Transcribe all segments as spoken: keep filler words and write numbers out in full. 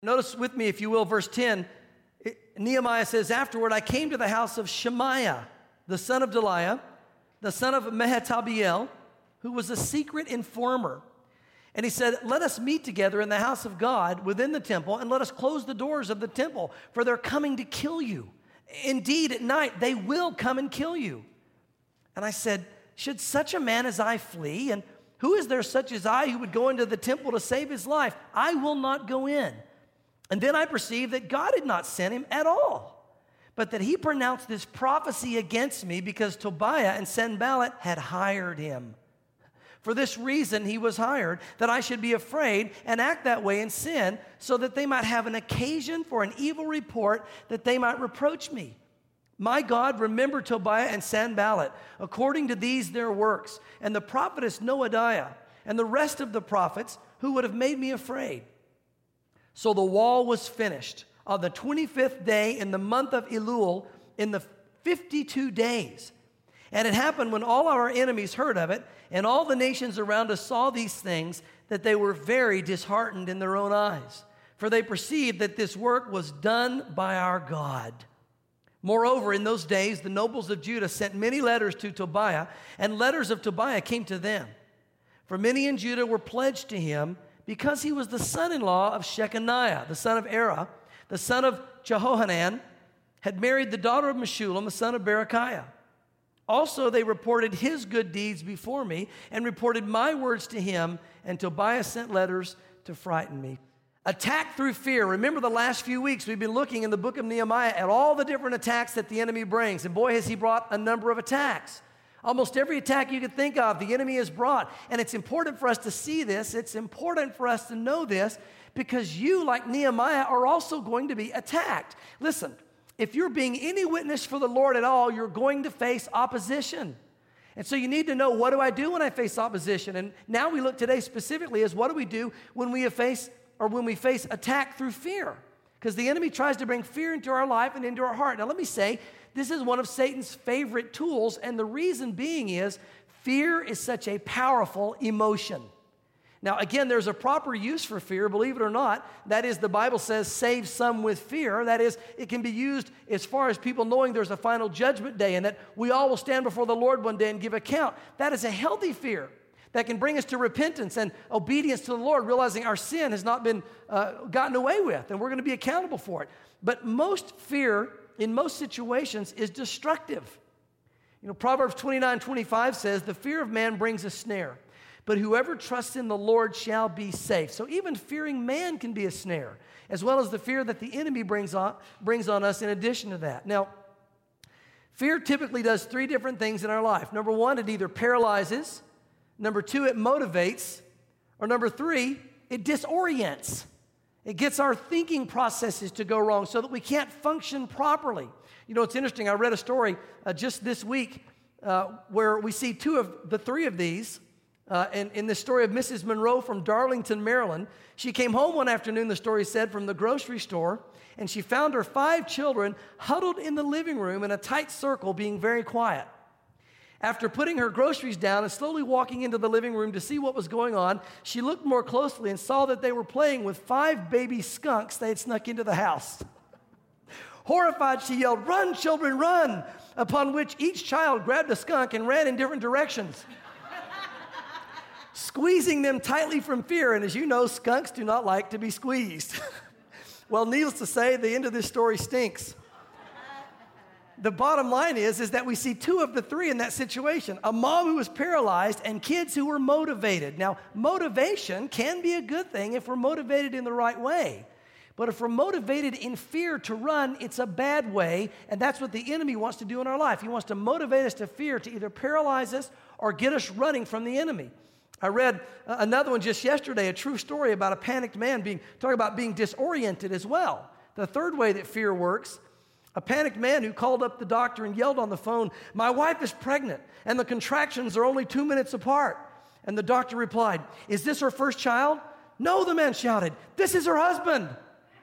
Notice with me, if you will, verse ten. It, Nehemiah says, afterward, I came to the house of Shemaiah, the son of Delaiah, the son of Mehetabeel, who was a secret informer. And he said, let us meet together in the house of God within the temple, and let us close the doors of the temple, for they're coming to kill you. Indeed, at night, they will come and kill you. And I said, should such a man as I flee? And who is there such as I who would go into the temple to save his life? I will not go in. And then I perceived that God had not sent him at all, but that he pronounced this prophecy against me because Tobiah and Sanballat had hired him. For this reason he was hired, that I should be afraid and act that way in sin, so that they might have an occasion for an evil report, that they might reproach me. My God, remember Tobiah and Sanballat, according to these their works, and the prophetess Noadiah, and the rest of the prophets who would have made me afraid. So the wall was finished on the twenty-fifth day in the month of Elul in the fifty-two days. And it happened when all our enemies heard of it, and all the nations around us saw these things, that they were very disheartened in their own eyes. For they perceived that this work was done by our God. Moreover, in those days, the nobles of Judah sent many letters to Tobiah, and letters of Tobiah came to them. For many in Judah were pledged to him, because he was the son-in-law of Shechaniah, the son of Erah, the son of Jehohanan, had married the daughter of Meshullam, the son of Berechiah. Also, they reported his good deeds before me and reported my words to him, and Tobiah sent letters to frighten me. Attack through fear. Remember the last few weeks we've been looking in the book of Nehemiah at all the different attacks that the enemy brings. And boy, has he brought a number of attacks. Almost every attack you could think of, the enemy has brought. And it's important for us to see this. It's important for us to know this, because you, like Nehemiah, are also going to be attacked. Listen, if you're being any witness for the Lord at all, you're going to face opposition. And so you need to know, what do I do when I face opposition? And now we look today specifically as what do we do when we face or when we face attack through fear? Because the enemy tries to bring fear into our life and into our heart. Now let me say, this is one of Satan's favorite tools, and the reason being is fear is such a powerful emotion. Now, again, there's a proper use for fear, believe it or not. That is, the Bible says, save some with fear. That is, it can be used as far as people knowing there's a final judgment day and that we all will stand before the Lord one day and give account. That is a healthy fear that can bring us to repentance and obedience to the Lord, realizing our sin has not been uh, gotten away with, and we're going to be accountable for it. But most fear, in most situations, is destructive. You know, Proverbs twenty-nine twenty-five says, the fear of man brings a snare, but whoever trusts in the Lord shall be safe. So even fearing man can be a snare, as well as the fear that the enemy brings on, brings on us in addition to that. Now, fear typically does three different things in our life. Number one, it either paralyzes. Number two, it motivates. Or number three, it disorients. It gets our thinking processes to go wrong so that we can't function properly. You know, it's interesting. I read a story uh, just this week uh, where we see two of the three of these. Uh, and in the story of Missus Monroe from Darlington, Maryland, she came home one afternoon, the story said, from the grocery store, and she found her five children huddled in the living room in a tight circle, being very quiet. After putting her groceries down and slowly walking into the living room to see what was going on, she looked more closely and saw that they were playing with five baby skunks they had snuck into the house. Horrified, she yelled, "Run, children, run!" Upon which each child grabbed a skunk and ran in different directions, squeezing them tightly from fear. And as you know, skunks do not like to be squeezed. Well, needless to say, the end of this story stinks. The bottom line is, is that we see two of the three in that situation. A mom who was paralyzed and kids who were motivated. Now, motivation can be a good thing if we're motivated in the right way. But if we're motivated in fear to run, it's a bad way, and that's what the enemy wants to do in our life. He wants to motivate us to fear, to either paralyze us or get us running from the enemy. I read another one just yesterday, a true story about a panicked man being talking about being disoriented as well. The third way that fear works, a panicked man who called up the doctor and yelled on the phone, "My wife is pregnant and the contractions are only two minutes apart." And the doctor replied, "Is this her first child?" "No," the man shouted, "this is her husband."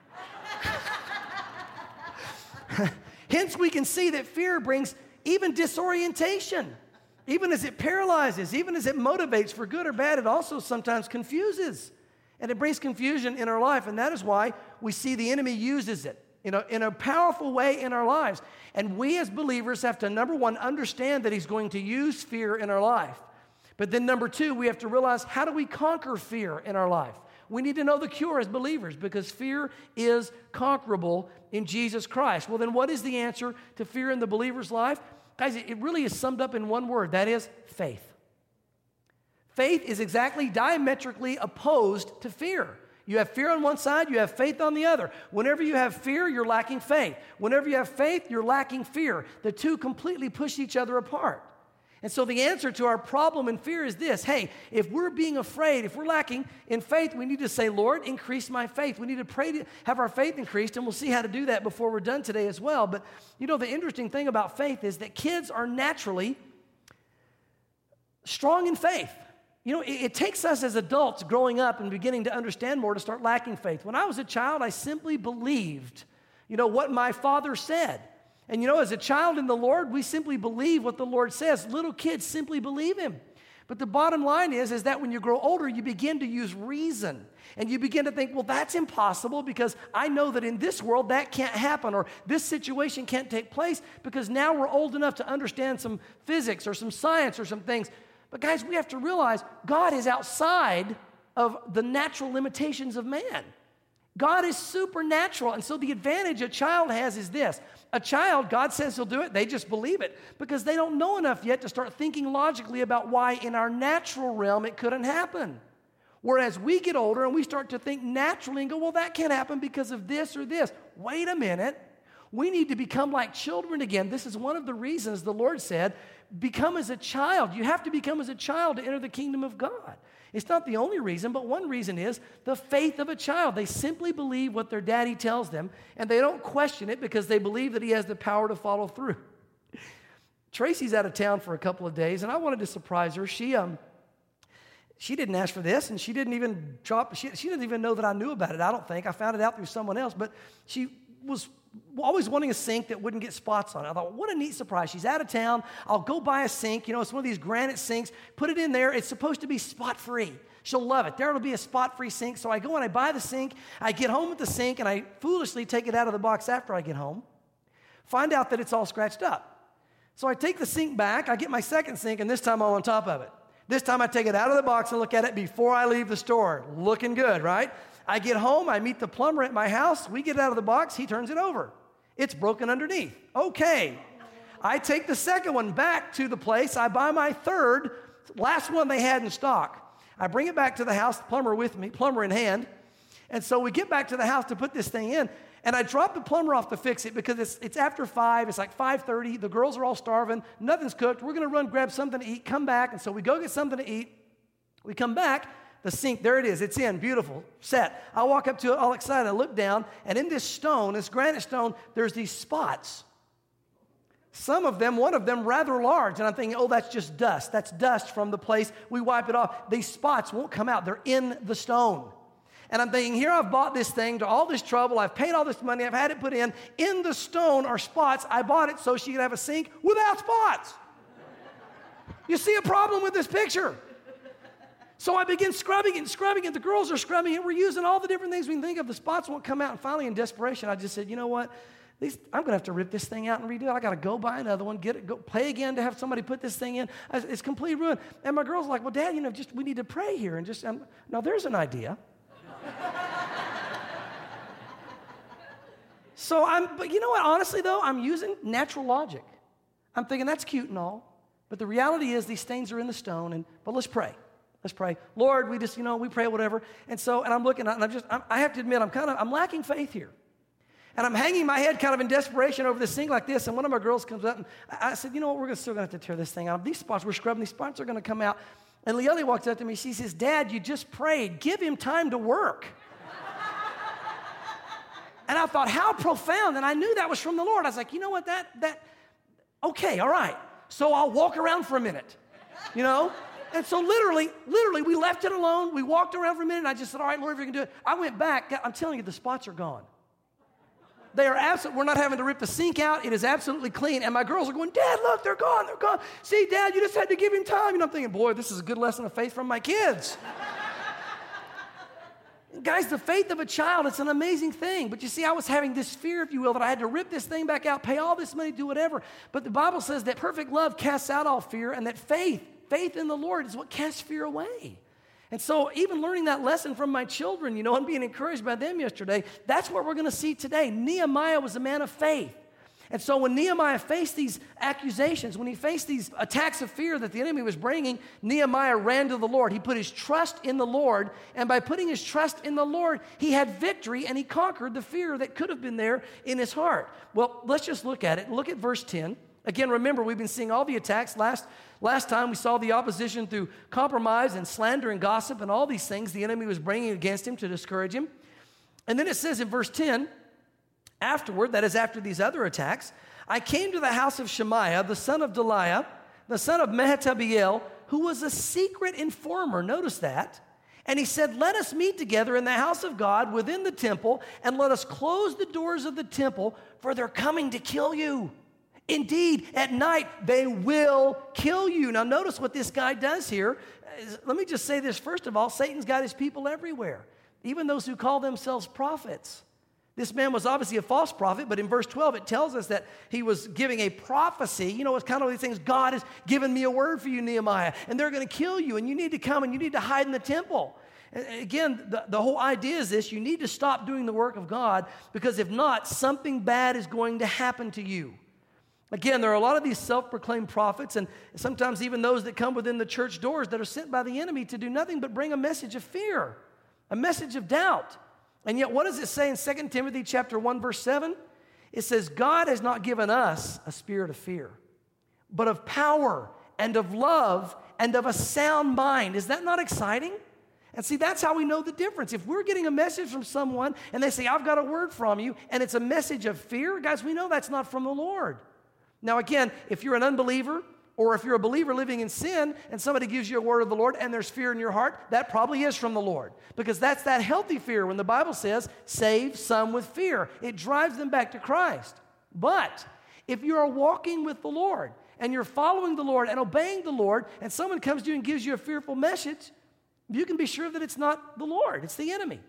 Hence, we can see that fear brings even disorientation. Even as it paralyzes, even as it motivates for good or bad, it also sometimes confuses. And it brings confusion in our life, and that is why we see the enemy uses it in a, in a powerful way in our lives. And we as believers have to, number one, understand that he's going to use fear in our life. But then number two, we have to realize, how do we conquer fear in our life? We need to know the cure as believers, because fear is conquerable in Jesus Christ. Well, then what is the answer to fear in the believer's life? Guys, it really is summed up in one word. That is faith. Faith is exactly diametrically opposed to fear. You have fear on one side, you have faith on the other. Whenever you have fear, you're lacking faith. Whenever you have faith, you're lacking fear. The two completely push each other apart. And so the answer to our problem in fear is this: hey, if we're being afraid, if we're lacking in faith, we need to say, Lord, increase my faith. We need to pray to have our faith increased, and we'll see how to do that before we're done today as well. But you know, the interesting thing about faith is that kids are naturally strong in faith. You know, it, it takes us as adults growing up and beginning to understand more to start lacking faith. When I was a child, I simply believed, you know, what my father said. And you know, as a child in the Lord, we simply believe what the Lord says. Little kids simply believe him. But the bottom line is, is that when you grow older, you begin to use reason. And you begin to think, well, that's impossible because I know that in this world that can't happen, or this situation can't take place, because now we're old enough to understand some physics or some science or some things. But guys, we have to realize God is outside of the natural limitations of man. God is supernatural. And so the advantage a child has is this. A child, God says he'll do it, they just believe it because they don't know enough yet to start thinking logically about why in our natural realm it couldn't happen. Whereas we get older and we start to think naturally and go, well, that can't happen because of this or this. Wait a minute. We need to become like children again. This is one of the reasons the Lord said, become as a child. You have to become as a child to enter the kingdom of God. It's not the only reason, but one reason is the faith of a child. They simply believe what their daddy tells them, and they don't question it because they believe that he has the power to follow through. Tracy's out of town for a couple of days, and I wanted to surprise her. She um, she didn't ask for this, and she didn't even drop, she, she didn't even know that I knew about it, I don't think. I found it out through someone else, but she was always wanting a sink that wouldn't get spots on it. I thought, what a neat surprise. She's out of town. I'll go buy a sink. You know, it's one of these granite sinks. Put it in there. It's supposed to be spot-free. She'll love it. There will be a spot-free sink. So I go and I buy the sink. I get home with the sink, and I foolishly take it out of the box after I get home. Find out that it's all scratched up. So I take the sink back. I get my second sink, and this time I'm on top of it. This time I take it out of the box and look at it before I leave the store. Looking good, right? I get home, I meet the plumber at my house, we get it out of the box, he turns it over. It's broken underneath. Okay. I take the second one back to the place, I buy my third, last one they had in stock. I bring it back to the house, the plumber with me, plumber in hand, and so we get back to the house to put this thing in, and I drop the plumber off to fix it because it's, it's after five, it's like five thirty, the girls are all starving, nothing's cooked, we're gonna run grab something to eat, come back, and so we go get something to eat, we come back, the sink, there it is. It's in, beautiful, set. I walk up to it all excited. I look down, and in this stone, this granite stone, there's these spots. Some of them, one of them rather large, and I'm thinking, oh, that's just dust. That's dust from the place we wipe it off. These spots won't come out. They're in the stone. And I'm thinking, here I've bought this thing to all this trouble. I've paid all this money. I've had it put in. In the stone are spots. I bought it so she could have a sink without spots. You see a problem with this picture? So I begin scrubbing it and scrubbing it. The girls are scrubbing it. We're using all the different things we can think of. The spots won't come out. And finally, in desperation, I just said, you know what? These, I'm going to have to rip this thing out and redo it. I got to go buy another one, get it, go pay again to have somebody put this thing in. I, it's completely ruined. And my girl's like, well, Dad, you know, just we need to pray here. And just, um, now there's an idea. So I'm, but you know what? Honestly, though, I'm using natural logic. I'm thinking that's cute and all. But the reality is these stains are in the stone. And but let's pray. Let's pray. Lord, we just, you know, we pray whatever. And so, and I'm looking, and I'm just, I'm, I have to admit, I'm kind of, I'm lacking faith here. And I'm hanging my head kind of in desperation over this thing like this. And one of my girls comes up, and I, I said, you know what, we're still going to have to tear this thing out. These spots, we're scrubbing, these spots are going to come out. And Leonie walks up to me. She says, Dad, you just prayed. Give him time to work. And I thought, how profound. And I knew that was from the Lord. I was like, you know what, that, that, okay, all right. So I'll walk around for a minute, you know? And so literally, literally, we left it alone. We walked around for a minute, and I just said, all right, Lord, if you can do it. I went back. I'm telling you, the spots are gone. They are absolute. We're not having to rip the sink out. It is absolutely clean. And my girls are going, Dad, look, they're gone. They're gone. See, Dad, you just had to give him time. And I'm thinking, boy, this is a good lesson of faith from my kids. Guys, the faith of a child, it's an amazing thing. But you see, I was having this fear, if you will, that I had to rip this thing back out, pay all this money, do whatever. But the Bible says that perfect love casts out all fear, and that faith, faith in the Lord is what casts fear away. And so even learning that lesson from my children, you know, and being encouraged by them yesterday, that's what we're going to see today. Nehemiah was a man of faith. And so when Nehemiah faced these accusations, when he faced these attacks of fear that the enemy was bringing, Nehemiah ran to the Lord. He put his trust in the Lord, and by putting his trust in the Lord, he had victory, and he conquered the fear that could have been there in his heart. Well, let's just look at it. Look at verse ten. Again, remember, we've been seeing all the attacks. Last, last time we saw the opposition through compromise and slander and gossip and all these things the enemy was bringing against him to discourage him. And then it says in verse ten, afterward, that is after these other attacks, I came to the house of Shemaiah, the son of Delaiah, the son of Mehetabeel, who was a secret informer. Notice that. And he said, let us meet together in the house of God within the temple, and let us close the doors of the temple, for they're coming to kill you. Indeed, at night they will kill you. Now notice what this guy does here. Let me just say this first of all. Satan's got his people everywhere, even those who call themselves prophets. This man was obviously a false prophet, but in verse twelve it tells us that he was giving a prophecy. You know, it's kind of these things, God has given me a word for you, Nehemiah, and they're going to kill you, and you need to come and you need to hide in the temple. And again, the, the whole idea is this: you need to stop doing the work of God, because if not, something bad is going to happen to you. Again, there are a lot of these self-proclaimed prophets, and sometimes even those that come within the church doors that are sent by the enemy to do nothing but bring a message of fear, a message of doubt. And yet, what does it say in Second Timothy chapter one, verse seven? It says, God has not given us a spirit of fear, but of power and of love and of a sound mind. Is that not exciting? And see, that's how we know the difference. If we're getting a message from someone and they say, I've got a word from you, and it's a message of fear, guys, we know that's not from the Lord. Now, again, if you're an unbeliever, or if you're a believer living in sin and somebody gives you a word of the Lord and there's fear in your heart, that probably is from the Lord, because that's that healthy fear when the Bible says, save some with fear. It drives them back to Christ. But if you are walking with the Lord and you're following the Lord and obeying the Lord, and someone comes to you and gives you a fearful message, you can be sure that it's not the Lord, it's the enemy.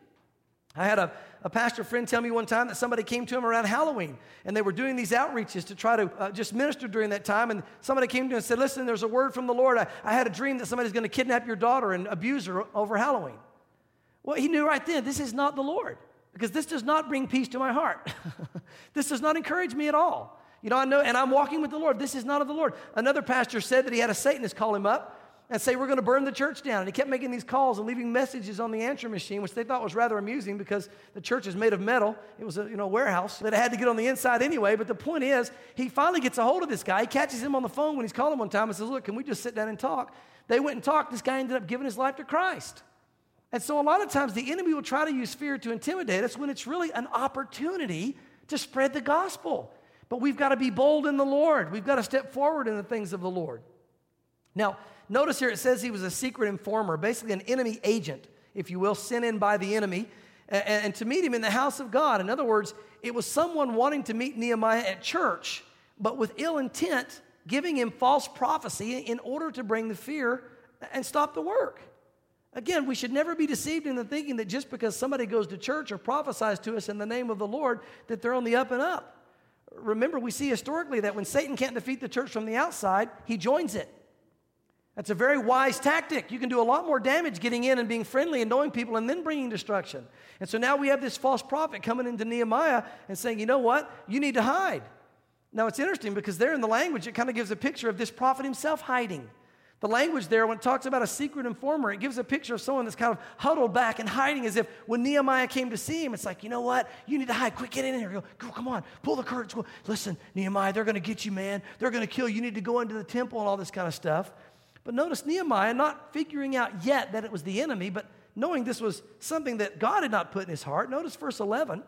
I had a, a pastor friend tell me one time that somebody came to him around Halloween, and they were doing these outreaches to try to uh, just minister during that time, and somebody came to him and said, listen, there's a word from the Lord. I, I had a dream that somebody's going to kidnap your daughter and abuse her over Halloween. Well, he knew right then, this is not the Lord, because this does not bring peace to my heart. This does not encourage me at all. You know, I know, and I'm walking with the Lord. This is not of the Lord. Another pastor said that he had a Satanist call him up and say, we're going to burn the church down. And he kept making these calls and leaving messages on the answer machine, which they thought was rather amusing because the church is made of metal. It was a you know warehouse that had to get on the inside anyway. But the point is, he finally gets a hold of this guy. He catches him on the phone when he's calling one time and says, look, can we just sit down and talk? They went and talked. This guy ended up giving his life to Christ. And so a lot of times the enemy will try to use fear to intimidate us when it's really an opportunity to spread the gospel. But we've got to be bold in the Lord. We've got to step forward in the things of the Lord. Now, notice here it says he was a secret informer, basically an enemy agent, if you will, sent in by the enemy, and, and to meet him in the house of God. In other words, it was someone wanting to meet Nehemiah at church, but with ill intent, giving him false prophecy in order to bring the fear and stop the work. Again, we should never be deceived into thinking that just because somebody goes to church or prophesies to us in the name of the Lord, that they're on the up and up. Remember, we see historically that when Satan can't defeat the church from the outside, he joins it. That's a very wise tactic. You can do a lot more damage getting in and being friendly and knowing people and then bringing destruction. And so now we have this false prophet coming into Nehemiah and saying, you know what? You need to hide. Now it's interesting because there in the language, it kind of gives a picture of this prophet himself hiding. The language there, when it talks about a secret informer, it gives a picture of someone that's kind of huddled back and hiding, as if when Nehemiah came to see him, it's like, you know what? You need to hide. Quick, get in here. Go, go come on. Pull the curtains. Go. Listen, Nehemiah, they're going to get you, man. They're going to kill you. You need to go into the temple and all this kind of stuff. But notice Nehemiah not figuring out yet that it was the enemy, but knowing this was something that God had not put in his heart. Notice verse eleven.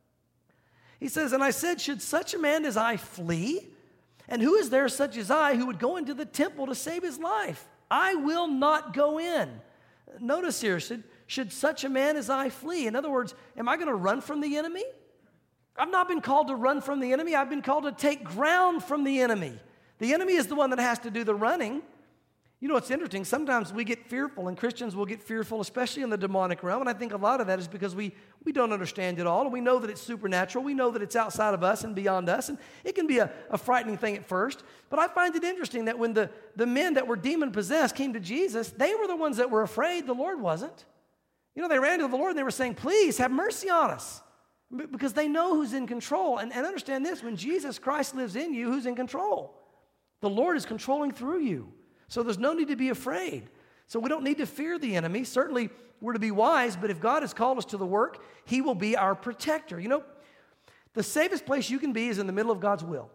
He says, and I said, should such a man as I flee? And who is there such as I who would go into the temple to save his life? I will not go in. Notice here, should, should such a man as I flee? In other words, am I going to run from the enemy? I've not been called to run from the enemy. I've been called to take ground from the enemy. The enemy is the one that has to do the running. You know, it's interesting. Sometimes we get fearful, and Christians will get fearful, especially in the demonic realm. And I think a lot of that is because we, we don't understand it all. And we know that it's supernatural. We know that it's outside of us and beyond us. And it can be a, a frightening thing at first. But I find it interesting that when the, the men that were demon-possessed came to Jesus, they were the ones that were afraid. The Lord wasn't. You know, they ran to the Lord and they were saying, please have mercy on us. Because they know who's in control. And, and understand this, when Jesus Christ lives in you, who's in control? The Lord is controlling through you. So there's no need to be afraid. So we don't need to fear the enemy. Certainly, we're to be wise, but if God has called us to the work, he will be our protector. You know, the safest place you can be is in the middle of God's will.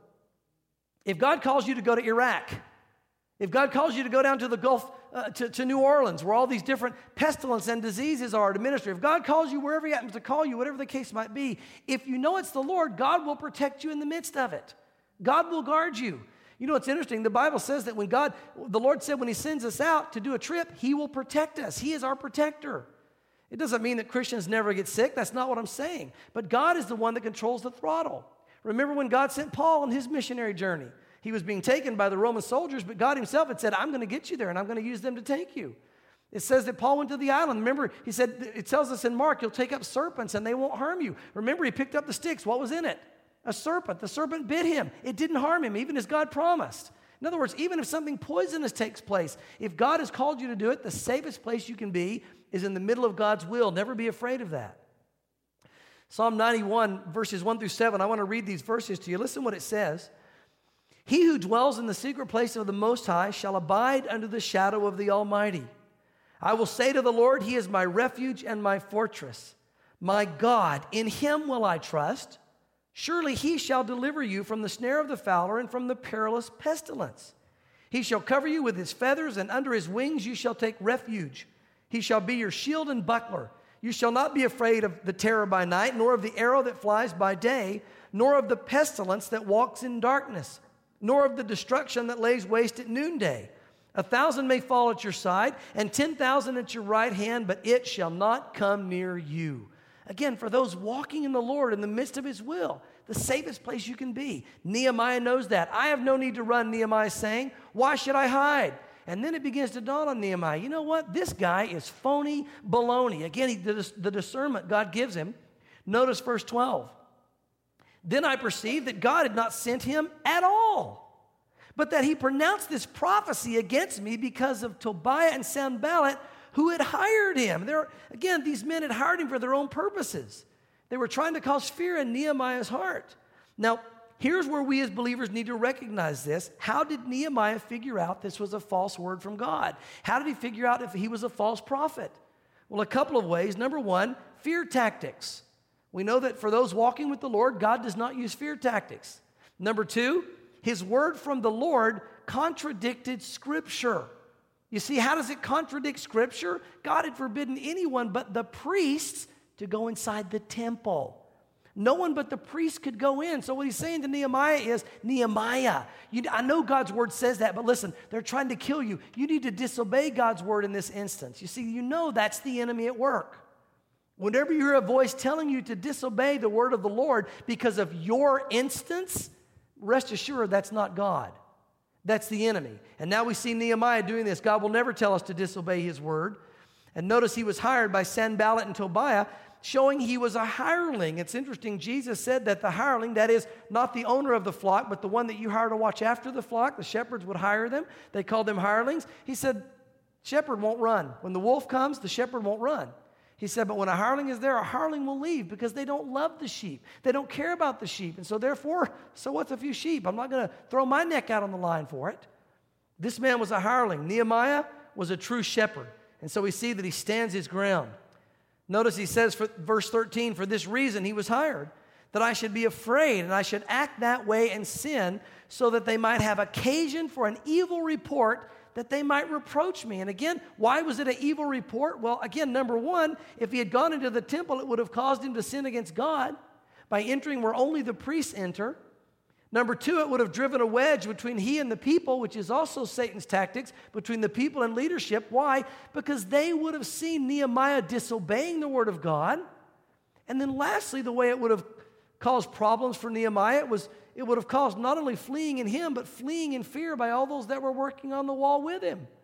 If God calls you to go to Iraq, if God calls you to go down to the Gulf, uh, to, to New Orleans, where all these different pestilence and diseases are to ministry, if God calls you wherever he happens to call you, whatever the case might be, if you know it's the Lord, God will protect you in the midst of it. God will guard you. You know, it's interesting. The Bible says that when God, the Lord said when he sends us out to do a trip, he will protect us. He is our protector. It doesn't mean that Christians never get sick. That's not what I'm saying. But God is the one that controls the throttle. Remember when God sent Paul on his missionary journey? He was being taken by the Roman soldiers, but God himself had said, I'm going to get you there, and I'm going to use them to take you. It says that Paul went to the island. Remember, he said, it tells us in Mark, you'll take up serpents, and they won't harm you. Remember, he picked up the sticks. What was in it? A serpent. The serpent bit him. It didn't harm him, even as God promised. In other words, even if something poisonous takes place, if God has called you to do it, the safest place you can be is in the middle of God's will. Never be afraid of that. Psalm ninety-one, verses one through seven, I want to read these verses to you. Listen what it says. He who dwells in the secret place of the Most High shall abide under the shadow of the Almighty. I will say to the Lord, he is my refuge and my fortress. My God, in him will I trust. Surely he shall deliver you from the snare of the fowler and from the perilous pestilence. He shall cover you with his feathers, and under his wings you shall take refuge. He shall be your shield and buckler. You shall not be afraid of the terror by night, nor of the arrow that flies by day, nor of the pestilence that walks in darkness, nor of the destruction that lays waste at noonday. A thousand may fall at your side, and ten thousand at your right hand, but it shall not come near you. Again, for those walking in the Lord in the midst of his will, the safest place you can be. Nehemiah knows that. I have no need to run, Nehemiah is saying. Why should I hide? And then it begins to dawn on Nehemiah, you know what? This guy is phony baloney. Again, he, the, the discernment God gives him. Notice verse twelve. Then I perceived that God had not sent him at all, but that he pronounced this prophecy against me because of Tobiah and Sanballat, who had hired him. There, again, these men had hired him for their own purposes. They were trying to cause fear in Nehemiah's heart. Now, here's where we as believers need to recognize this. How did Nehemiah figure out this was a false word from God? How did he figure out if he was a false prophet? Well, a couple of ways. Number one, fear tactics. We know that for those walking with the Lord, God does not use fear tactics. Number two, his word from the Lord contradicted Scripture. You see, how does it contradict Scripture? God had forbidden anyone but the priests to go inside the temple. No one but the priests could go in. So what he's saying to Nehemiah is, Nehemiah, you, I know God's word says that, but listen, they're trying to kill you. You need to disobey God's word in this instance. You see, you know that's the enemy at work. Whenever you hear a voice telling you to disobey the word of the Lord because of your instance, rest assured that's not God. That's the enemy. And now we see Nehemiah doing this. God will never tell us to disobey his word. And notice he was hired by Sanballat and Tobiah, showing he was a hireling. It's interesting, Jesus said that the hireling, that is not the owner of the flock, but the one that you hire to watch after the flock, the shepherds would hire them. They called them hirelings. He said, shepherd won't run. When the wolf comes, the shepherd won't run. He said, but when a hireling is there, a hireling will leave because they don't love the sheep. They don't care about the sheep. And so therefore, so what's a few sheep? I'm not going to throw my neck out on the line for it. This man was a hireling. Nehemiah was a true shepherd. And so we see that he stands his ground. Notice he says, for verse thirteen, for this reason he was hired, that I should be afraid and I should act that way and sin, so that they might have occasion for an evil report, that they might reproach me. And again, why was it an evil report? Well, again, number one, if he had gone into the temple, it would have caused him to sin against God by entering where only the priests enter. Number two, it would have driven a wedge between he and the people, which is also Satan's tactics, between the people and leadership. Why? Because they would have seen Nehemiah disobeying the word of God. And then lastly, the way it would have caused problems for Nehemiah, it was it would have caused not only fleeing in him, but fleeing in fear by all those that were working on the wall with him.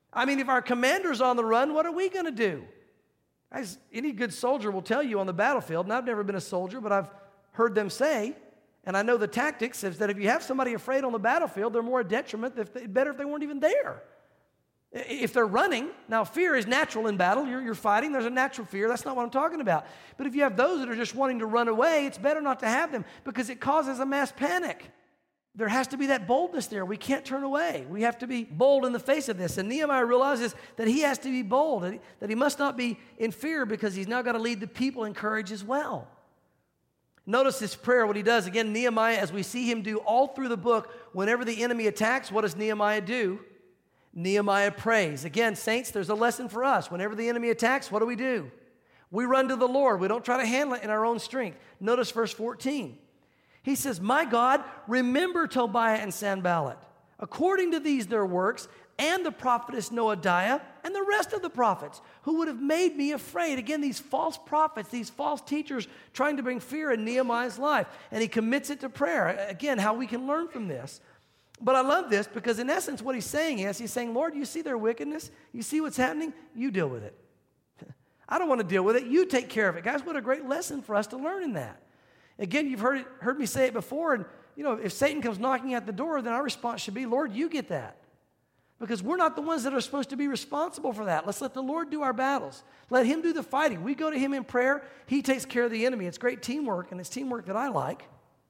I mean, if our commander's on the run, what are we going to do? As any good soldier will tell you on the battlefield, and I've never been a soldier, but I've heard them say, and I know the tactics, is that if you have somebody afraid on the battlefield, they're more a detriment. If they, better if they weren't even there. If they're running, now fear is natural in battle. You're, you're fighting, there's a natural fear. That's not what I'm talking about. But if you have those that are just wanting to run away, it's better not to have them because it causes a mass panic. There has to be that boldness there. We can't turn away. We have to be bold in the face of this. And Nehemiah realizes that he has to be bold, that he, that he must not be in fear because he's now got to lead the people in courage as well. Notice this prayer, what he does. Again, Nehemiah, as we see him do all through the book, whenever the enemy attacks, what does Nehemiah do? Nehemiah prays. Again, saints, there's a lesson for us. Whenever the enemy attacks, what do we do? We run to the Lord. We don't try to handle it in our own strength. Notice verse fourteen. He says, my God, remember Tobiah and Sanballat, according to these their works, and the prophetess Noadiah, and the rest of the prophets, who would have made me afraid. Again, these false prophets, these false teachers trying to bring fear in Nehemiah's life. And he commits it to prayer. Again, how we can learn from this. But I love this because in essence what he's saying is, he's saying, Lord, you see their wickedness? You see what's happening? You deal with it. I don't want to deal with it. You take care of it. Guys, what a great lesson for us to learn in that. Again, you've heard it, heard me say it before, and you know, if Satan comes knocking at the door, then our response should be, Lord, you get that. Because we're not the ones that are supposed to be responsible for that. Let's let the Lord do our battles. Let him do the fighting. We go to him in prayer. He takes care of the enemy. It's great teamwork, and it's teamwork that I like.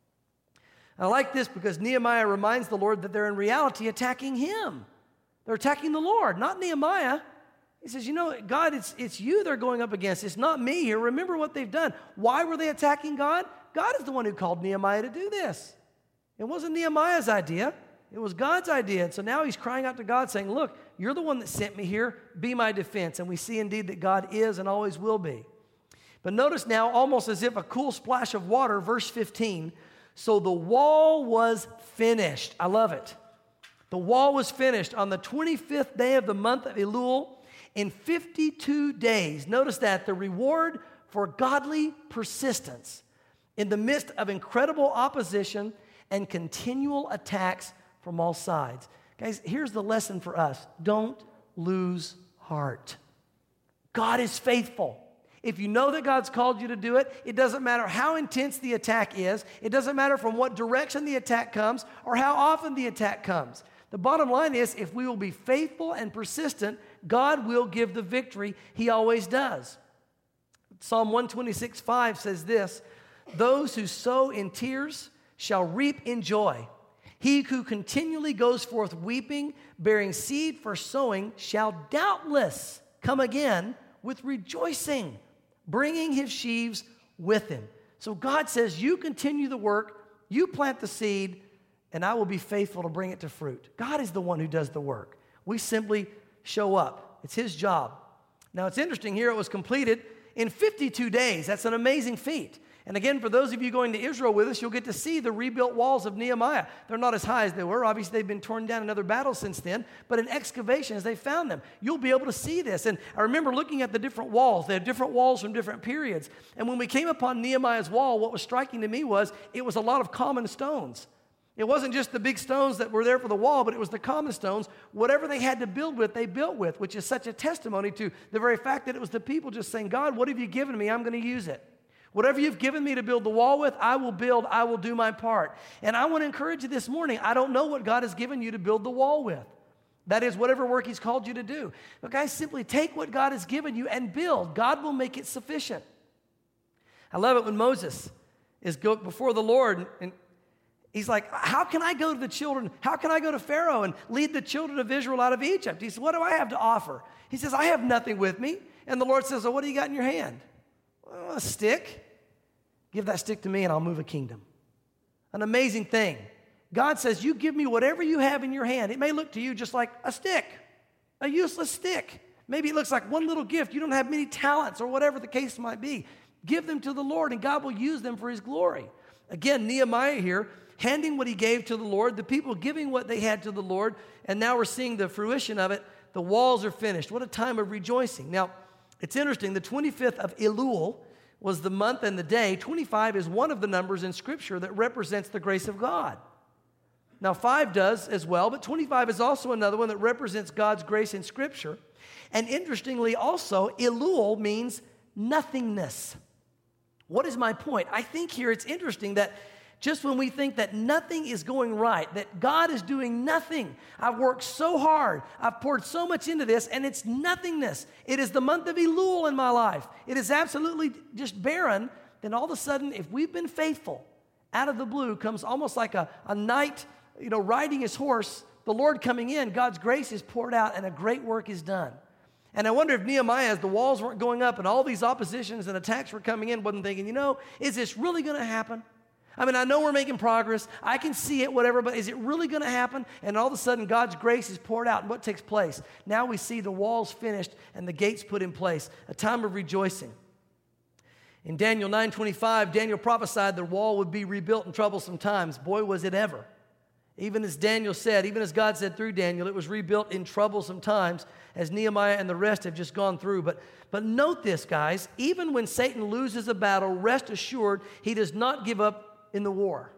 I like this because Nehemiah reminds the Lord that they're in reality attacking him. They're attacking the Lord, not Nehemiah. He says, you know, God, it's, it's you they're going up against. It's not me here. Remember what they've done. Why were they attacking God? God is the one who called Nehemiah to do this. It wasn't Nehemiah's idea. It was God's idea. And so now he's crying out to God saying, look, you're the one that sent me here. Be my defense. And we see indeed that God is and always will be. But notice now, almost as if a cool splash of water, verse fifteen, so the wall was finished. I love it. The wall was finished on the twenty-fifth day of the month of Elul in fifty-two days. Notice that, the reward for godly persistence in the midst of incredible opposition and continual attacks from all sides. Guys, here's the lesson for us. Don't lose heart. God is faithful. If you know that God's called you to do it, it doesn't matter how intense the attack is. It doesn't matter from what direction the attack comes or how often the attack comes. The bottom line is, if we will be faithful and persistent, God will give the victory. He always does. Psalm one twenty-six five says this, those who sow in tears shall reap in joy. He who continually goes forth weeping, bearing seed for sowing, shall doubtless come again with rejoicing, bringing his sheaves with him. So God says, you continue the work, you plant the seed, and I will be faithful to bring it to fruit. God is the one who does the work. We simply show up. It's his job. Now, it's interesting here, it was completed in fifty-two days. That's an amazing feat. And again, for those of you going to Israel with us, you'll get to see the rebuilt walls of Nehemiah. They're not as high as they were. Obviously, they've been torn down in other battles since then. But in excavations, they found them. You'll be able to see this. And I remember looking at the different walls. They had different walls from different periods. And when we came upon Nehemiah's wall, what was striking to me was it was a lot of common stones. It wasn't just the big stones that were there for the wall, but it was the common stones. Whatever they had to build with, they built with, which is such a testimony to the very fact that it was the people just saying, God, what have you given me? I'm going to use it. Whatever you've given me to build the wall with, I will build, I will do my part. And I want to encourage you this morning, I don't know what God has given you to build the wall with. That is whatever work he's called you to do. But guys, simply take what God has given you and build. God will make it sufficient. I love it when Moses is go before the Lord and he's like, how can I go to the children? How can I go to Pharaoh and lead the children of Israel out of Egypt? He says, what do I have to offer? He says, I have nothing with me. And the Lord says, well, what do you got in your hand? Well, a stick. Give that stick to me and I'll move a kingdom. An amazing thing. God says, you give me whatever you have in your hand. It may look to you just like a stick, a useless stick. Maybe it looks like one little gift. You don't have many talents or whatever the case might be. Give them to the Lord and God will use them for his glory. Again, Nehemiah here, handing what he gave to the Lord, the people giving what they had to the Lord, and now we're seeing the fruition of it. The walls are finished. What a time of rejoicing. Now, it's interesting, the twenty-fifth of Elul was the month and the day. twenty-five is one of the numbers in Scripture that represents the grace of God. Now, five does as well, but twenty-five is also another one that represents God's grace in Scripture. And interestingly also, Elul means nothingness. What is my point? I think here it's interesting that just when we think that nothing is going right, that God is doing nothing, I've worked so hard, I've poured so much into this, and it's nothingness. It is the month of Elul in my life. It is absolutely just barren. Then all of a sudden, if we've been faithful, out of the blue comes almost like a, a knight, you know, riding his horse, the Lord coming in, God's grace is poured out, and a great work is done. And I wonder if Nehemiah, as the walls weren't going up and all these oppositions and attacks were coming in, wasn't thinking, you know, is this really going to happen? I mean, I know we're making progress. I can see it, whatever, but is it really going to happen? And all of a sudden, God's grace is poured out. And what takes place? Now we see the walls finished and the gates put in place, a time of rejoicing. In Daniel nine twenty-five, Daniel prophesied the wall would be rebuilt in troublesome times. Boy, was it ever. Even as Daniel said, even as God said through Daniel, it was rebuilt in troublesome times, as Nehemiah and the rest have just gone through. But, but note this, guys. Even when Satan loses a battle, rest assured, he does not give up in the war.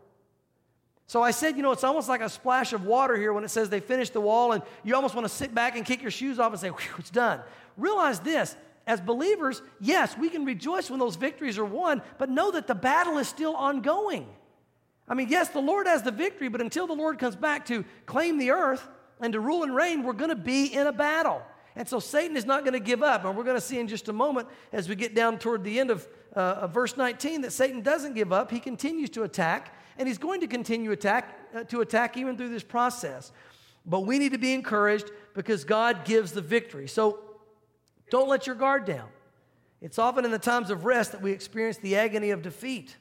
So I said, you know, it's almost like a splash of water here when it says they finished the wall, and you almost want to sit back and kick your shoes off and say, whew, it's done. Realize this, as believers, yes, we can rejoice when those victories are won, but know that the battle is still ongoing. I mean, yes, the Lord has the victory, but until the Lord comes back to claim the earth and to rule and reign, we're going to be in a battle. And so Satan is not going to give up. And we're going to see in just a moment as we get down toward the end of, uh, of verse nineteen that Satan doesn't give up. He continues to attack, and he's going to continue attack, uh, to attack even through this process. But we need to be encouraged because God gives the victory. So don't let your guard down. It's often in the times of rest that we experience the agony of defeat.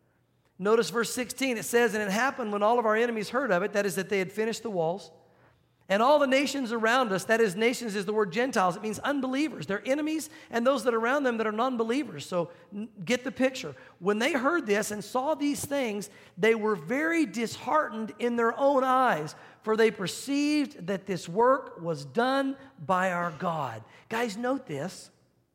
Notice verse sixteen. It says, and it happened when all of our enemies heard of it, that is that they had finished the walls, and all the nations around us, that is, nations is the word Gentiles. It means unbelievers. They're enemies and those that are around them that are non-believers. So get the picture. When they heard this and saw these things, they were very disheartened in their own eyes, for they perceived that this work was done by our God. Guys, note this.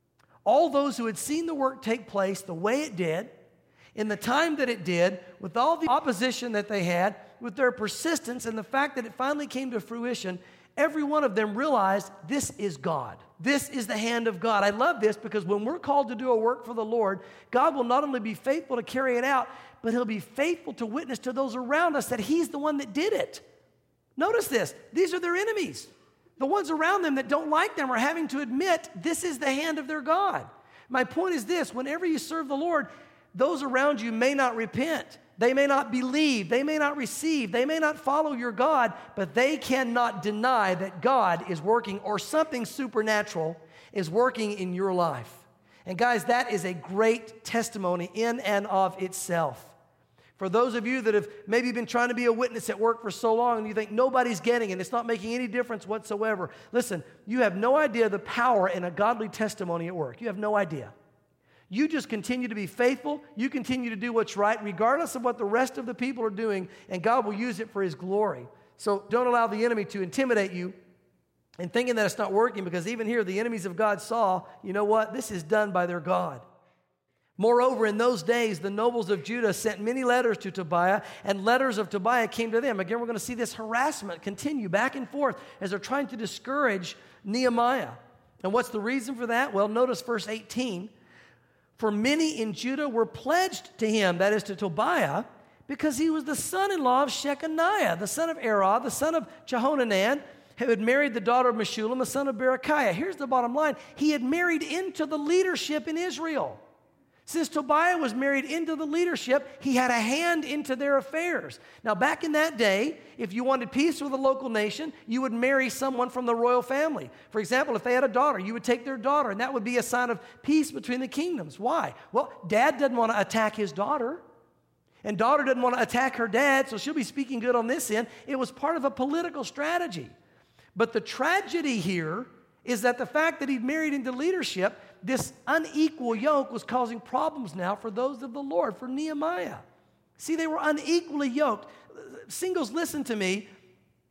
All those who had seen the work take place the way it did, in the time that it did, with all the opposition that they had, with their persistence and the fact that it finally came to fruition, every one of them realized this is God. This is the hand of God. I love this because when we're called to do a work for the Lord, God will not only be faithful to carry it out, but He'll be faithful to witness to those around us that He's the one that did it. Notice this. These are their enemies. The ones around them that don't like them are having to admit this is the hand of their God. My point is this. Whenever you serve the Lord, those around you may not repent. They may not believe. They may not receive. They may not follow your God, but they cannot deny that God is working or something supernatural is working in your life. And guys, that is a great testimony in and of itself. For those of you that have maybe been trying to be a witness at work for so long and you think nobody's getting it, it's not making any difference whatsoever. Listen, you have no idea the power in a godly testimony at work. You have no idea. You just continue to be faithful. You continue to do what's right, regardless of what the rest of the people are doing, and God will use it for His glory. So don't allow the enemy to intimidate you and thinking that it's not working, because even here, the enemies of God saw, you know what? This is done by their God. Moreover, in those days, the nobles of Judah sent many letters to Tobiah, and letters of Tobiah came to them. Again, we're going to see this harassment continue back and forth as they're trying to discourage Nehemiah. And what's the reason for that? Well, notice verse eighteen. For many in Judah were pledged to him, that is to Tobiah, because he was the son-in-law of Shechaniah, the son of Erah, the son of Jehohanan, who had married the daughter of Meshullam, the son of Berechiah. Here's the bottom line. He had married into the leadership in Israel. Since Tobiah was married into the leadership, he had a hand into their affairs. Now, back in that day, if you wanted peace with a local nation, you would marry someone from the royal family. For example, if they had a daughter, you would take their daughter, and that would be a sign of peace between the kingdoms. Why? Well, dad doesn't want to attack his daughter, and daughter doesn't want to attack her dad, so she'll be speaking good on this end. It was part of a political strategy. But the tragedy here is that the fact that he'd married into leadership, this unequal yoke was causing problems now for those of the Lord, for Nehemiah. See, they were unequally yoked. Singles, listen to me.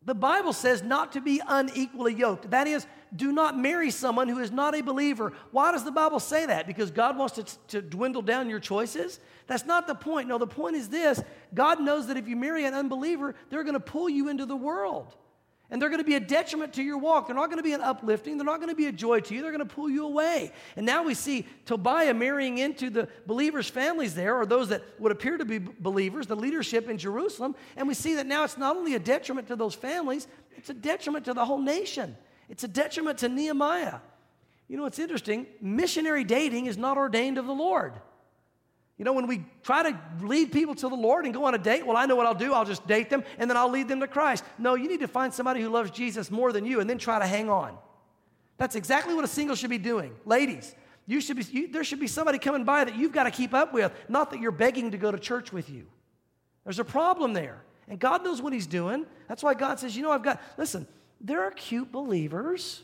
The Bible says not to be unequally yoked. That is, do not marry someone who is not a believer. Why does the Bible say that? Because God wants to, to dwindle down your choices? That's not the point. No, the point is this. God knows that if you marry an unbeliever, they're going to pull you into the world. And they're going to be a detriment to your walk. They're not going to be an uplifting. They're not going to be a joy to you. They're going to pull you away. And now we see Tobiah marrying into the believers' families there, or those that would appear to be believers, the leadership in Jerusalem. And we see that now it's not only a detriment to those families, it's a detriment to the whole nation. It's a detriment to Nehemiah. You know, it's interesting. Missionary dating is not ordained of the Lord. You know, when we try to lead people to the Lord and go on a date, well, I know what I'll do. I'll just date them, and then I'll lead them to Christ. No, you need to find somebody who loves Jesus more than you and then try to hang on. That's exactly what a single should be doing. Ladies, you should be, you, there should be somebody coming by that you've got to keep up with, not that you're begging to go to church with you. There's a problem there, and God knows what he's doing. That's why God says, you know, I've got, listen, there are cute believers.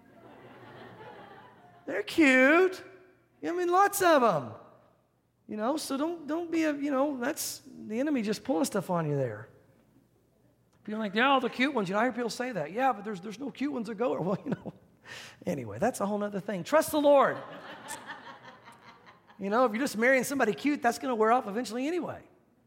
They're cute. I mean, lots of them. You know, so don't don't be a, you know, that's the enemy just pulling stuff on you there. People are like, yeah, all the cute ones. You know, I hear people say that. Yeah, but there's there's no cute ones that go. Well, you know, anyway, that's a whole other thing. Trust the Lord. You know, if you're just marrying somebody cute, that's going to wear off eventually anyway.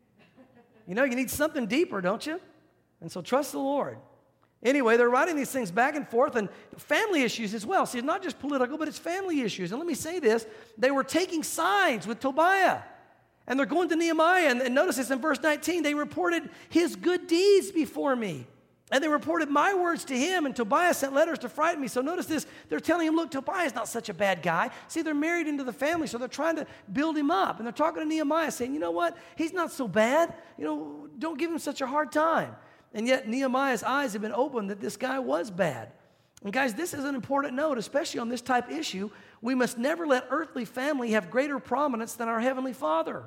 You know, you need something deeper, don't you? And so trust the Lord. Anyway, they're writing these things back and forth, and family issues as well. See, it's not just political, but it's family issues. And let me say this. They were taking sides with Tobiah, and they're going to Nehemiah. And, and notice this in verse nineteen. They reported his good deeds before me, and they reported my words to him, and Tobiah sent letters to frighten me. So notice this. They're telling him, look, Tobiah's not such a bad guy. See, they're married into the family, so they're trying to build him up. And they're talking to Nehemiah, saying, you know what? He's not so bad. You know, don't give him such a hard time. And yet Nehemiah's eyes have been opened that this guy was bad. And guys, this is an important note, especially on this type issue. We must never let earthly family have greater prominence than our Heavenly Father.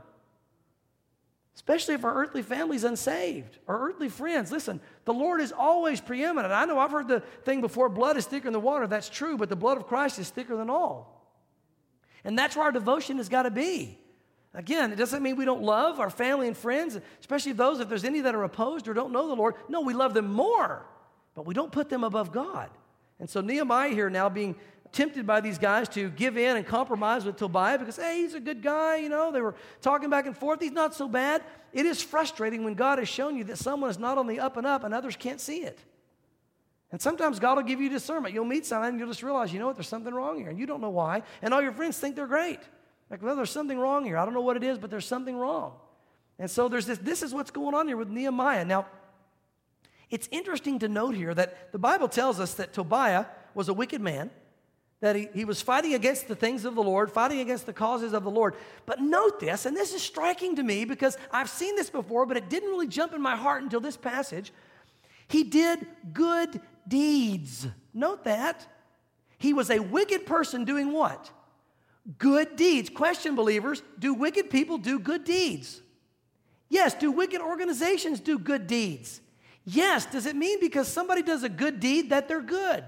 Especially if our earthly family's unsaved. Our earthly friends, listen, the Lord is always preeminent. I know I've heard the thing before, blood is thicker than water. That's true, but the blood of Christ is thicker than all. And that's where our devotion has got to be. Again, it doesn't mean we don't love our family and friends, especially those, if there's any that are opposed or don't know the Lord. No, we love them more, but we don't put them above God. And so Nehemiah here now being tempted by these guys to give in and compromise with Tobiah because, hey, he's a good guy, you know, they were talking back and forth. He's not so bad. It is frustrating when God has shown you that someone is not on the up and up and others can't see it. And sometimes God will give you discernment. You'll meet someone and you'll just realize, you know what, there's something wrong here, and you don't know why. And all your friends think they're great. Like, well, there's something wrong here. I don't know what it is, but there's something wrong. And so there's this, this is what's going on here with Nehemiah. Now, it's interesting to note here that the Bible tells us that Tobiah was a wicked man, that he, he was fighting against the things of the Lord, fighting against the causes of the Lord. But note this, and this is striking to me because I've seen this before, but it didn't really jump in my heart until this passage. He did good deeds. Note that. He was a wicked person doing what? Good deeds. Question, believers, do wicked people do good deeds? Yes. Do wicked organizations do good deeds? Yes. Does it mean because somebody does a good deed that they're good?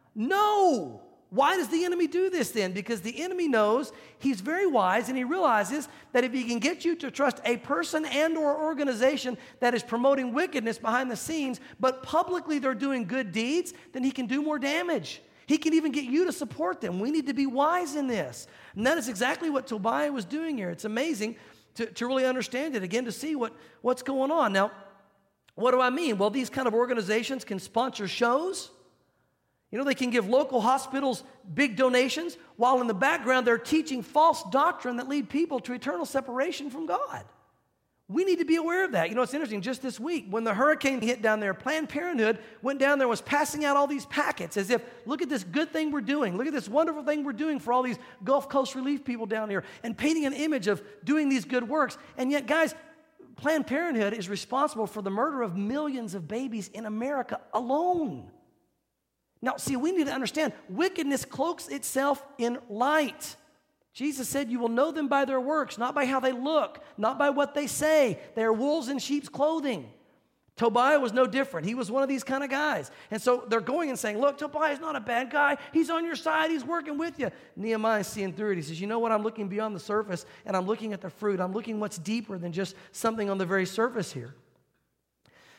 No. Why does the enemy do this then? Because the enemy knows, he's very wise, and he realizes that if he can get you to trust a person and or organization that is promoting wickedness behind the scenes, but publicly they're doing good deeds, then he can do more damage. He can even get you to support them. We need to be wise in this. And that is exactly what Tobiah was doing here. It's amazing to, to really understand it, again, to see what, what's going on. Now, what do I mean? Well, these kind of organizations can sponsor shows. You know, they can give local hospitals big donations, while in the background they're teaching false doctrine that lead people to eternal separation from God. We need to be aware of that. You know, it's interesting, just this week, when the hurricane hit down there, Planned Parenthood went down there and was passing out all these packets as if, look at this good thing we're doing. Look at this wonderful thing we're doing for all these Gulf Coast relief people down here, and painting an image of doing these good works. And yet, guys, Planned Parenthood is responsible for the murder of millions of babies in America alone. Now, see, we need to understand, wickedness cloaks itself in light. Jesus said, you will know them by their works, not by how they look, not by what they say. They are wolves in sheep's clothing. Tobiah was no different. He was one of these kind of guys. And so they're going and saying, look, Tobiah's not a bad guy. He's on your side. He's working with you. Nehemiah's seeing through it. He says, you know what? I'm looking beyond the surface, and I'm looking at the fruit. I'm looking what's deeper than just something on the very surface here.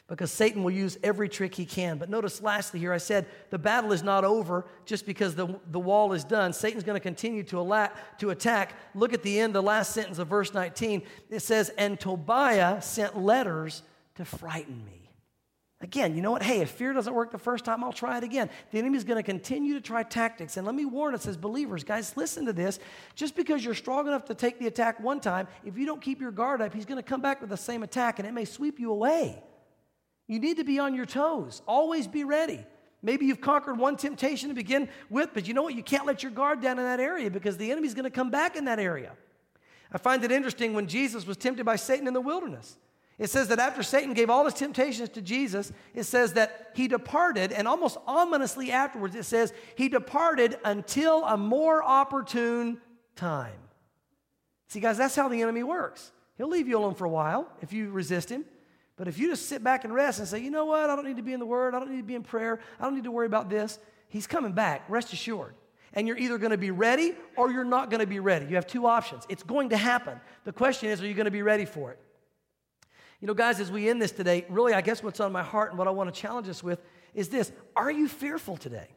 because Satan will use every trick he can. But notice lastly here, I said the battle is not over just because the, the wall is done. Satan's going to continue to, ala- to attack. Look at the end, the last sentence of verse nineteen. It says, and Tobiah sent letters to frighten me. Again, you know what? Hey, if fear doesn't work the first time, I'll try it again. The enemy's going to continue to try tactics. And let me warn us as believers, guys, listen to this. Just because you're strong enough to take the attack one time, if you don't keep your guard up, he's going to come back with the same attack, and it may sweep you away. You need to be on your toes. Always be ready. Maybe you've conquered one temptation to begin with, but you know what? You can't let your guard down in that area because the enemy's going to come back in that area. I find it interesting when Jesus was tempted by Satan in the wilderness. It says that after Satan gave all his temptations to Jesus, it says that he departed, and almost ominously afterwards it says he departed until a more opportune time. See, guys, that's how the enemy works. He'll leave you alone for a while if you resist him. But if you just sit back and rest and say, you know what, I don't need to be in the Word, I don't need to be in prayer, I don't need to worry about this, he's coming back, rest assured. And you're either going to be ready or you're not going to be ready. You have two options. It's going to happen. The question is, are you going to be ready for it? You know, guys, as we end this today, really, I guess what's on my heart and what I want to challenge us with is this. Are you fearful today?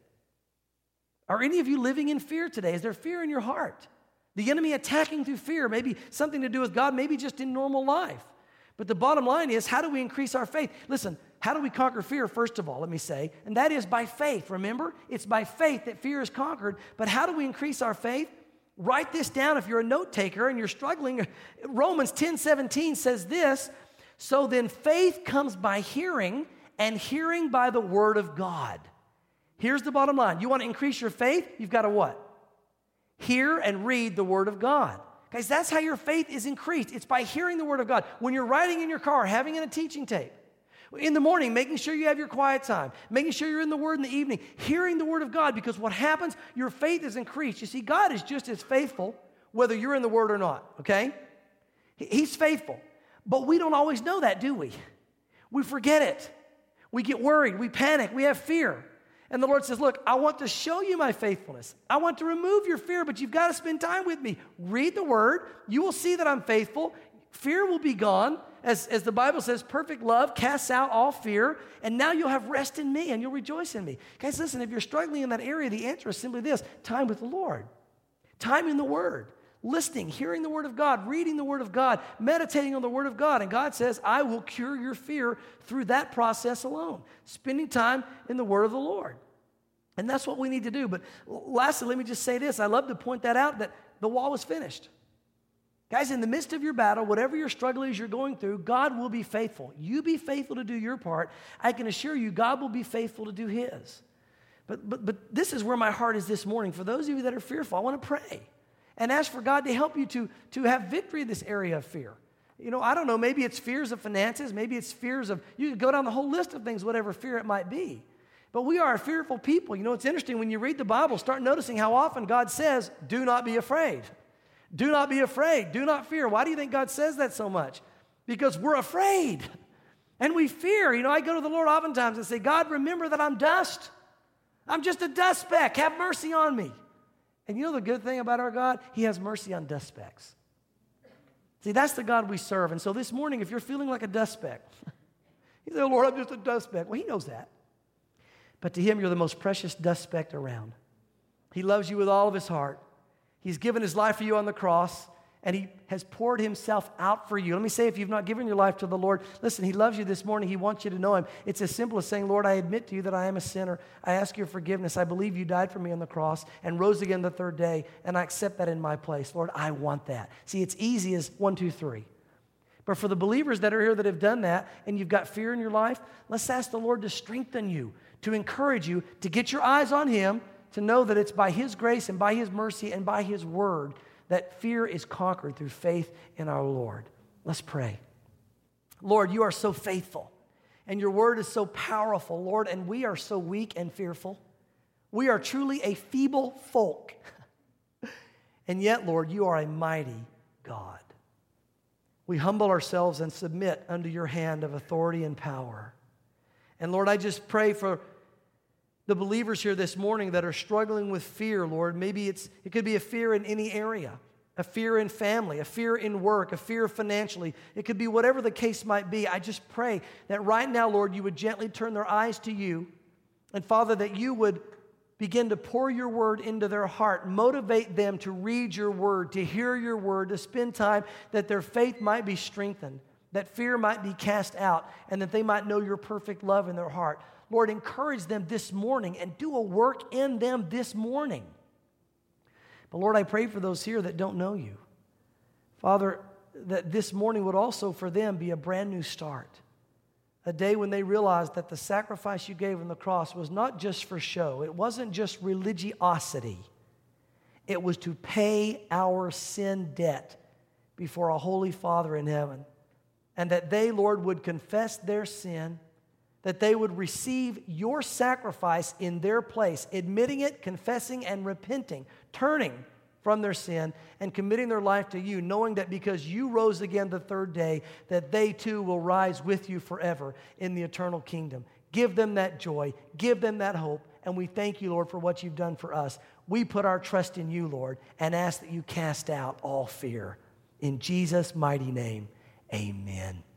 Are any of you living in fear today? Is there fear in your heart? The enemy attacking through fear, maybe something to do with God, maybe just in normal life. But the bottom line is, how do we increase our faith? Listen, how do we conquer fear, first of all, let me say, and that is by faith. Remember, it's by faith that fear is conquered. But how do we increase our faith? Write this down if you're a note taker and you're struggling. Romans ten seventeen says this, so then faith comes by hearing, and hearing by the word of God. Here's the bottom line. You want to increase your faith? You've got to what? Hear and read the word of God. Guys, that's how your faith is increased. It's by hearing the word of God. When you're riding in your car, having in a teaching tape. In the morning, making sure you have your quiet time. Making sure you're in the word in the evening. Hearing the word of God, because what happens, your faith is increased. You see, God is just as faithful whether you're in the word or not, okay? He's faithful. But we don't always know that, do we? We forget it. We get worried. We panic. We have fear. And the Lord says, look, I want to show you my faithfulness. I want to remove your fear, but you've got to spend time with me. Read the word. You will see that I'm faithful. Fear will be gone. As, as the Bible says, perfect love casts out all fear. And now you'll have rest in me and you'll rejoice in me. Guys, listen, if you're struggling in that area, the answer is simply this: time with the Lord. Time in the word. Listening, hearing the word of God, reading the word of God, meditating on the word of God. And God says, I will cure your fear through that process alone. Spending time in the word of the Lord. And that's what we need to do. But lastly, let me just say this. I love to point that out, that the wall is finished. Guys, in the midst of your battle, whatever your struggle is you're going through, God will be faithful. You be faithful to do your part. I can assure you, God will be faithful to do his. But, but, but this is where my heart is this morning. For those of you that are fearful, I want to pray and ask for God to help you to, to have victory in this area of fear. You know, I don't know, maybe it's fears of finances, maybe it's fears of, you could go down the whole list of things, whatever fear it might be. But we are a fearful people. You know, it's interesting, when you read the Bible, start noticing how often God says, do not be afraid. Do not be afraid. Do not fear. Why do you think God says that so much? Because we're afraid and we fear. You know, I go to the Lord oftentimes and say, God, remember that I'm dust. I'm just a dust speck. Have mercy on me. And you know the good thing about our God? He has mercy on dust specks. See, that's the God we serve. And so this morning, if you're feeling like a dust speck, you say, oh, Lord, I'm just a dust speck. Well, he knows that. But to him, you're the most precious dust speck around. He loves you with all of his heart. He's given his life for you on the cross, and he has poured himself out for you. Let me say, if you've not given your life to the Lord, listen, he loves you this morning. He wants you to know him. It's as simple as saying, Lord, I admit to you that I am a sinner. I ask your forgiveness. I believe you died for me on the cross and rose again the third day, and I accept that in my place. Lord, I want that. See, it's easy as one, two, three. But for the believers that are here that have done that, and you've got fear in your life, let's ask the Lord to strengthen you, to encourage you, to get your eyes on him, to know that it's by his grace and by his mercy and by his word that fear is conquered through faith in our Lord. Let's pray. Lord, you are so faithful, and your word is so powerful, Lord, and we are so weak and fearful. We are truly a feeble folk. And yet, Lord, you are a mighty God. We humble ourselves and submit under your hand of authority and power. And Lord, I just pray for the believers here this morning that are struggling with fear, Lord. Maybe it's it could be a fear in any area. a fear in family, a fear in work, a fear financially. It could be whatever the case might be. I just pray that right now, Lord, you would gently turn their eyes to you. And Father, that you would begin to pour your word into their heart. Motivate them to read your word, to hear your word, to spend time, that their faith might be strengthened, that fear might be cast out, and that they might know your perfect love in their heart. Lord, encourage them this morning and do a work in them this morning. But Lord, I pray for those here that don't know you. Father, that this morning would also for them be a brand new start. A day when they realized that the sacrifice you gave on the cross was not just for show. It wasn't just religiosity. It was to pay our sin debt before a holy Father in heaven. And that they, Lord, would confess their sin, that they would receive your sacrifice in their place, admitting it, confessing, and repenting, turning from their sin and committing their life to you, knowing that because you rose again the third day, that they too will rise with you forever in the eternal kingdom. Give them that joy, give them that hope, and we thank you, Lord, for what you've done for us. We put our trust in you, Lord, and ask that you cast out all fear. In Jesus' mighty name, amen.